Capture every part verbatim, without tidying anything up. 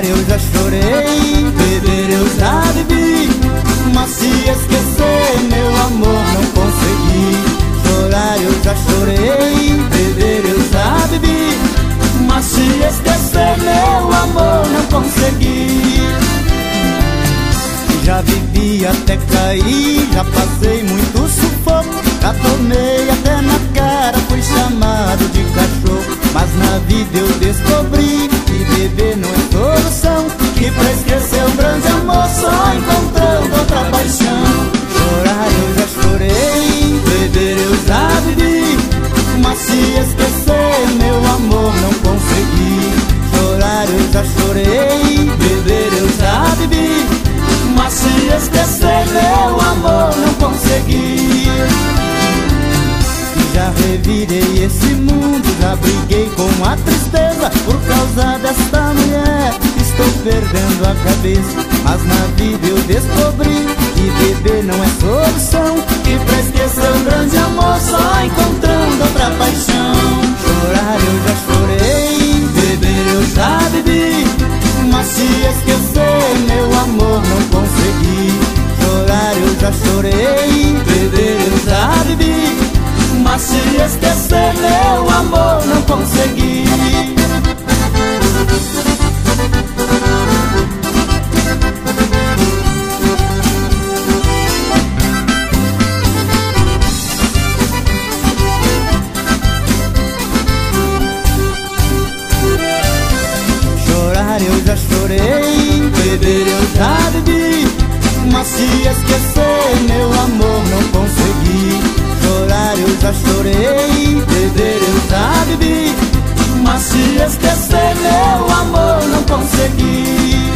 eu já chorei, beber eu já bebi, mas se esquecer, meu amor, não consegui. Chorar eu já chorei, beber eu já bebi, mas se esquecer, meu amor, não consegui. Já bebi até cair, já passei muito sufoco, já tomei até na cara, fui chamado de cachorro. Mas na vida eu descobri que beber não é solução, que pra esquecer um grande amor só encontrando outra paixão. Chorar eu já chorei, beber eu já bebi, mas se esquecer, meu amor, não consegui. Chorar eu já chorei, beber eu já bebi, mas se esquecer, meu amor, não consegui. Já revirei esse mundo, já briguei com a tristeza, por causa desta mulher estou perdendo a cabeça. Mas na vida eu descobri que beber não é solução, que pra esquecer um grande amor só encontrando outra paixão. Chorar eu já chorei, beber eu já bebi, mas se esquecer, meu amor, não consegui. Chorar eu já chorei, beber eu já bebi, mas se esquecer, meu amor, não consegui. Chorar eu já chorei, beber eu já bebi, mas se esquecer, meu amor, não consegui. Chorar eu já chorei, beber eu já bebi, mas se esquecer, meu amor, não consegui.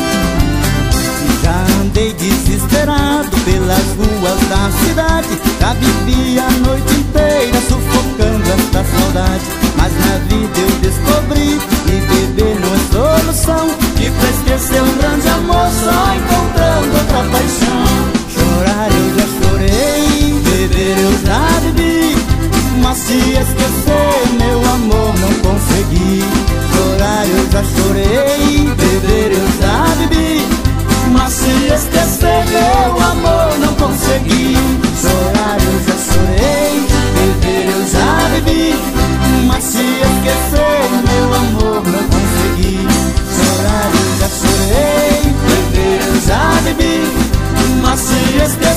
Já andei desesperado pelas ruas da cidade, já bebi a noite inteira sufocando esta saudade. Mas na vida eu descobri que beber não é solução, que pra esquecer um grande amor só encontrando outra paixão. Chorar eu já chorei, beber eu já bebi, mas se esquecer, meu amor, não consegui. Chorar eu já chorei, beber eu já bebi, mas se esquecer, meu amor, não consegui. Chorar eu já chorei, beber eu já bebi, mas se esquecer, meu amor, não consegui. Chorar eu já chorei, beber eu já bebi, mas se esquecer,